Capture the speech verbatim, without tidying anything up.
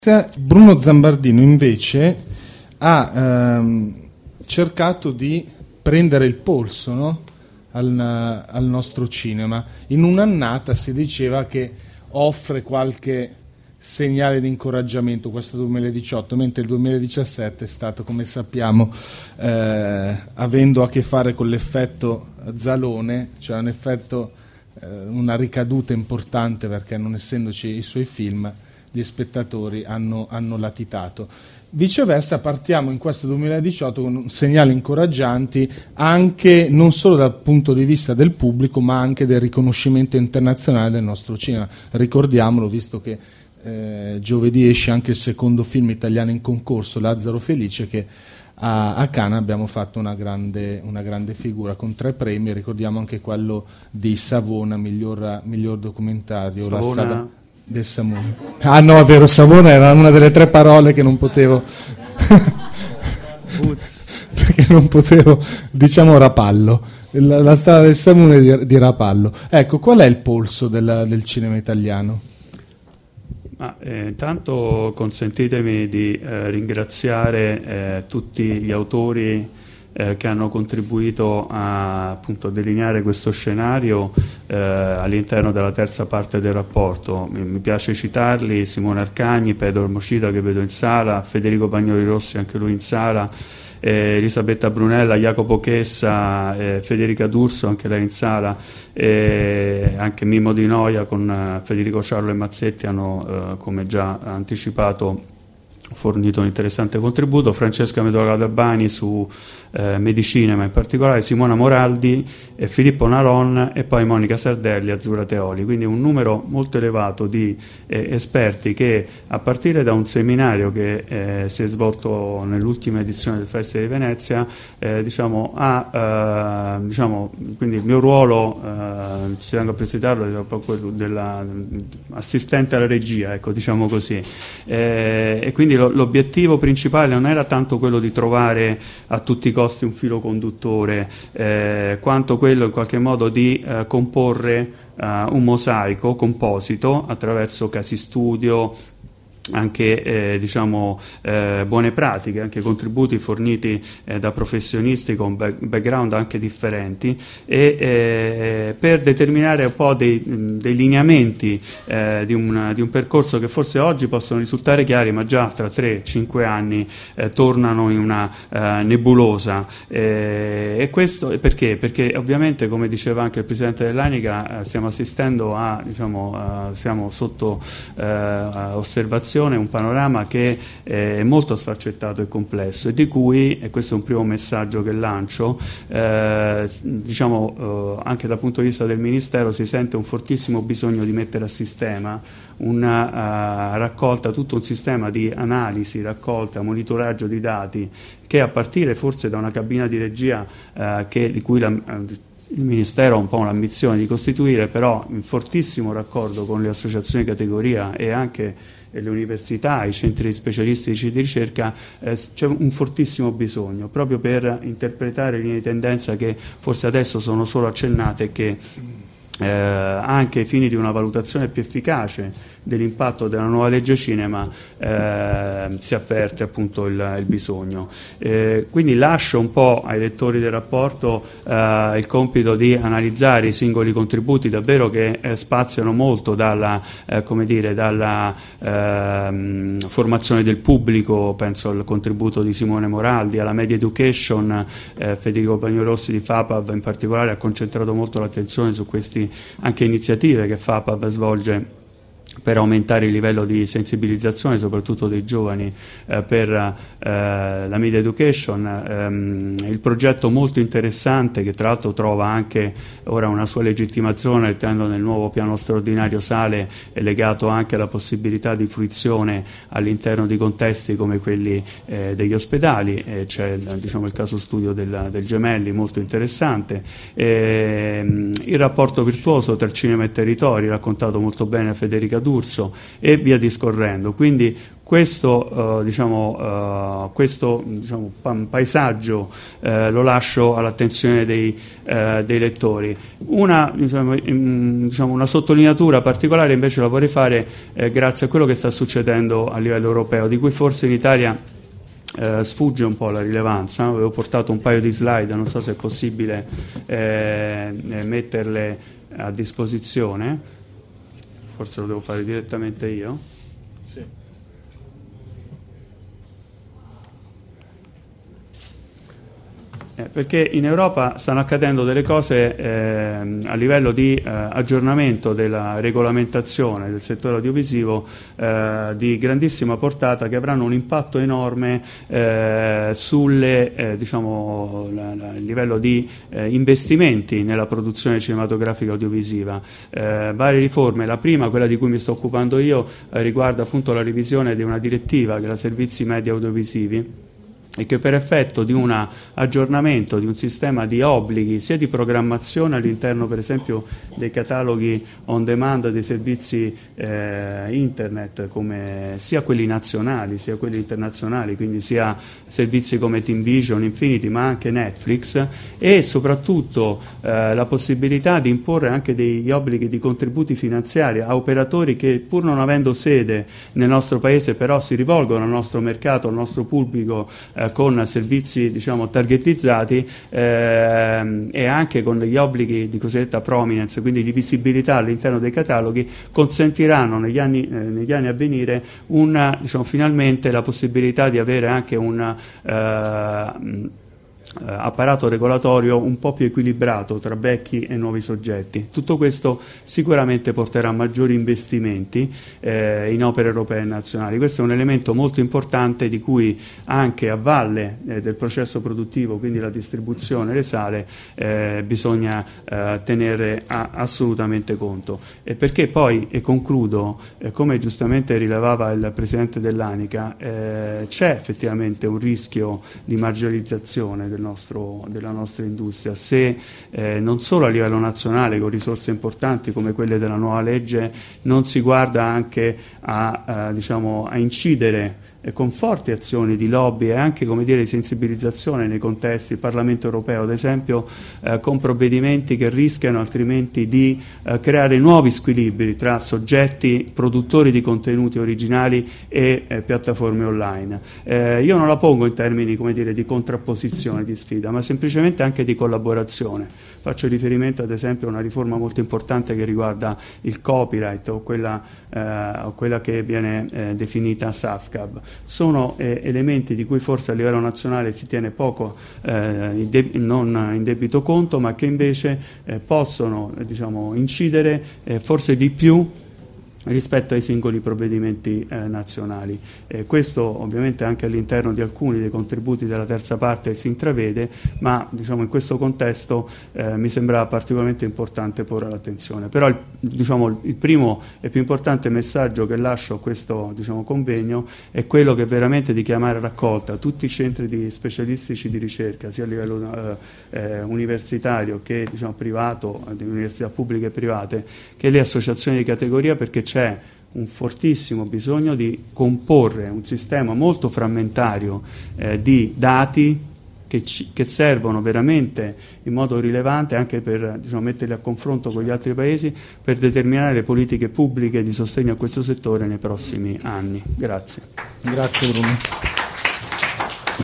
Bruno Zambardino invece ha ehm, cercato di prendere il polso, no? al, al nostro cinema. In un'annata si diceva che offre qualche segnale di incoraggiamento questo duemiladiciotto, mentre il duemiladiciassette è stato, come sappiamo, eh, avendo a che fare con l'effetto Zalone, cioè un effetto, eh, una ricaduta importante, perché non essendoci i suoi film gli spettatori hanno, hanno latitato. Viceversa partiamo in questo duemiladiciotto con segnali incoraggianti anche non solo dal punto di vista del pubblico ma anche del riconoscimento internazionale del nostro cinema. Ricordiamolo, visto che eh, giovedì esce anche il secondo film italiano in concorso, Lazzaro Felice, che a, a Cannes abbiamo fatto una grande, una grande figura con tre premi. Ricordiamo anche quello di Savona, miglior, miglior documentario, Savona. La strada del Samone. Ah no, è vero, Savona era una delle tre parole che non potevo perché non potevo, diciamo Rapallo, la, la strada del Samone di, di Rapallo. Ecco, qual è il polso del, del cinema italiano? Ah, eh, intanto consentitemi di eh, ringraziare eh, tutti gli autori Eh, che hanno contribuito a, appunto, a delineare questo scenario eh, all'interno della terza parte del rapporto. Mi, mi piace citarli: Simone Arcagni, Pedro Mocita, che vedo in sala, Federico Bagnoli Rossi, anche lui in sala, eh, Elisabetta Brunella, Jacopo Chessa, eh, Federica D'Urso, anche lei in sala, eh, anche Mimmo Di Noia con eh, Federico Ciarlo e Mazzetti hanno, eh, come già anticipato, fornito un interessante contributo. Francesca Medola Albani su eh, Medicinema, in particolare Simona Moraldi, eh, Filippo Naron e poi Monica Sardelli e Azzurra Teoli. Quindi un numero molto elevato di eh, esperti che, a partire da un seminario che eh, si è svolto nell'ultima edizione del Festival di Venezia, eh, diciamo, ha eh, diciamo, quindi il mio ruolo, eh, ci tengo a precisarlo, è proprio quello dell'assistente alla regia, ecco, diciamo così, eh, e quindi l'obiettivo principale non era tanto quello di trovare a tutti i costi un filo conduttore, eh, quanto quello in qualche modo di eh, comporre eh, un mosaico composito attraverso casi studio, anche eh, diciamo eh, buone pratiche, anche contributi forniti eh, da professionisti con back- background anche differenti, e eh, per determinare un po' dei, dei lineamenti eh, di, un, di un percorso che forse oggi possono risultare chiari, ma già tra tre cinque anni eh, tornano in una eh, nebulosa. Eh, e questo perché? Perché ovviamente, come diceva anche il presidente dell'Anica, eh, stiamo assistendo a, diciamo, eh, siamo sotto eh, osservazione un panorama che è molto sfaccettato e complesso, e di cui, e questo è un primo messaggio che lancio, eh, diciamo eh, anche dal punto di vista del Ministero si sente un fortissimo bisogno di mettere a sistema una uh, raccolta, tutto un sistema di analisi, raccolta, monitoraggio di dati, che a partire forse da una cabina di regia uh, che, di cui la, uh, il Ministero ha un po' l'ambizione di costituire, però in fortissimo raccordo con le associazioni di categoria e anche le università, i centri specialistici di ricerca, eh, c'è un fortissimo bisogno proprio per interpretare linee di tendenza che forse adesso sono solo accennate e che eh, anche ai fini di una valutazione più efficace dell'impatto della nuova legge cinema eh, si avverte appunto il, il bisogno. Eh, quindi lascio un po' ai lettori del rapporto eh, il compito di analizzare i singoli contributi davvero che eh, spaziano molto dalla, eh, come dire, dalla eh, formazione del pubblico. Penso al contributo di Simone Moraldi, alla Media Education. eh, Federico Bagnolossi di FAPAV in particolare ha concentrato molto l'attenzione su queste anche iniziative che FAPAV svolge per aumentare il livello di sensibilizzazione soprattutto dei giovani eh, per eh, la media education. Ehm, il progetto molto interessante, che tra l'altro trova anche ora una sua legittimazione all'interno del nuovo piano straordinario sale, è legato anche alla possibilità di fruizione all'interno di contesti come quelli eh, degli ospedali. Eh, c'è diciamo, il caso studio del, del Gemelli, molto interessante. Ehm, il rapporto virtuoso tra cinema e territori, raccontato molto bene a Federica D'Urso, d'Urso e via discorrendo. Quindi questo, uh, diciamo, uh, questo diciamo, paesaggio uh, lo lascio all'attenzione dei, uh, dei lettori. Una, diciamo, in, diciamo, una sottolineatura particolare invece la vorrei fare eh, grazie a quello che sta succedendo a livello europeo, di cui forse in Italia uh, sfugge un po' la rilevanza. Avevo portato un paio di slide, non so se è possibile eh, metterle a disposizione, forse lo devo fare direttamente io. Sì. Perché in Europa stanno accadendo delle cose eh, a livello di eh, aggiornamento della regolamentazione del settore audiovisivo eh, di grandissima portata, che avranno un impatto enorme eh, sulle eh, diciamo la, la, il livello di eh, investimenti nella produzione cinematografica audiovisiva. Eh, varie riforme, la prima, quella di cui mi sto occupando io, eh, riguarda appunto la revisione di una direttiva che è la servizi media audiovisivi, e che per effetto di un aggiornamento di un sistema di obblighi sia di programmazione all'interno per esempio dei cataloghi on demand dei servizi eh, internet, come sia quelli nazionali sia quelli internazionali, quindi sia servizi come TeamVision, Infinity, ma anche Netflix, e soprattutto eh, la possibilità di imporre anche degli obblighi di contributi finanziari a operatori che, pur non avendo sede nel nostro paese, però si rivolgono al nostro mercato, al nostro pubblico con servizi diciamo targetizzati eh, e anche con degli obblighi di cosiddetta prominence, quindi di visibilità all'interno dei cataloghi, consentiranno negli anni, eh, negli anni a venire una, diciamo, finalmente la possibilità di avere anche un eh, apparato regolatorio un po' più equilibrato tra vecchi e nuovi soggetti. Tutto questo sicuramente porterà a maggiori investimenti eh, in opere europee e nazionali. Questo è un elemento molto importante di cui anche a valle eh, del processo produttivo, quindi la distribuzione, le sale, eh, bisogna eh, tenere a, assolutamente conto. E perché poi, e concludo, eh, come giustamente rilevava il Presidente dell'Anica, eh, c'è effettivamente un rischio di marginalizzazione del Nostro, della nostra industria, se eh, non solo a livello nazionale con risorse importanti come quelle della nuova legge non si guarda anche a, eh, diciamo, a incidere eh, con forti azioni di lobby e anche, come dire, di sensibilizzazione nei contesti, il Parlamento europeo ad esempio, eh, con provvedimenti che rischiano altrimenti di eh, creare nuovi squilibri tra soggetti produttori di contenuti originali e eh, piattaforme online. Eh, io non la pongo in termini, come dire, di contrapposizione, di sfida, ma semplicemente anche di collaborazione. Faccio riferimento ad esempio a una riforma molto importante che riguarda il copyright o quella, eh, o quella che viene eh, definita SAFCAB. Sono eh, elementi di cui forse a livello nazionale si tiene poco, eh, in de- non in debito conto, ma che invece eh, possono eh, diciamo, incidere eh, forse di più rispetto ai singoli provvedimenti eh, nazionali. Eh, questo ovviamente anche all'interno di alcuni dei contributi della terza parte si intravede, ma diciamo, in questo contesto eh, mi sembrava particolarmente importante porre l'attenzione. Però il, diciamo, il primo e più importante messaggio che lascio a questo diciamo, convegno è quello che veramente di chiamare a raccolta tutti i centri di specialistici di ricerca, sia a livello eh, eh, universitario che diciamo, privato, di università pubbliche e private, che le associazioni di categoria, perché c'è un fortissimo bisogno di comporre un sistema molto frammentario eh, di dati che, ci, che servono veramente in modo rilevante anche per diciamo, metterli a confronto con gli altri paesi per determinare le politiche pubbliche di sostegno a questo settore nei prossimi anni. Grazie. Grazie Bruno.